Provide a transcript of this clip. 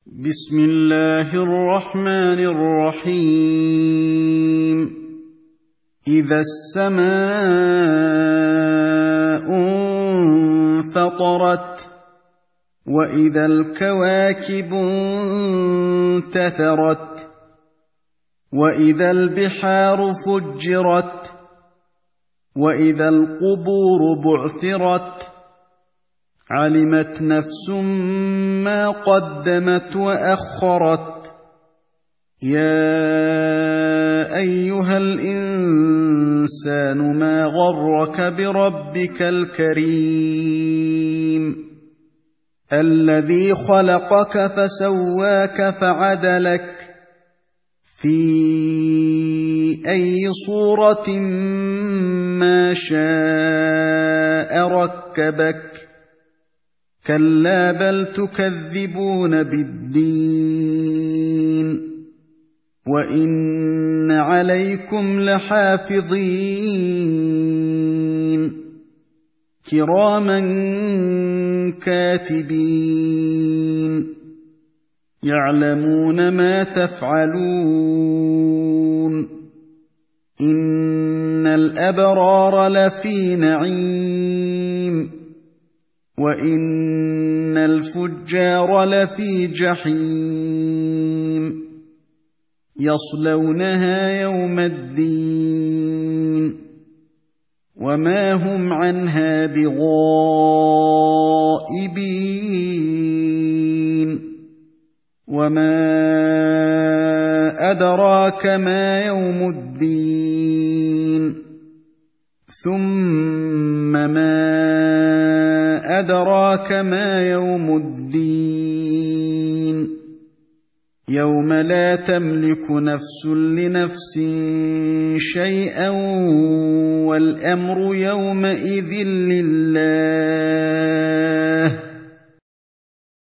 بسم الله الرحمن الرحيم إذا السماء انفطرت وإذا الكواكب انتثرت وإذا البحار فجرت وإذا القبور بعثرت علمت نفس ما قدمت وأخرت يا أيها الإنسان ما غرك بربك الكريم الذي خلقك فسواك فعدلك في أي صورة ما شاء ركبك كلا بل تكذبون بالدين وإن عليكم لحافظين كراما كاتبين يعلمون ما تفعلون إن الأبرار لفي نعيم وإن الفجار لفي جحيم يصلونها يوم الدين وما هم عنها بغائبين وما أدراك ما يوم الدين ثم ما أدراك ما يوم الدين يوم لا تملك نفس لنفس شيئا والأمر يومئذ لله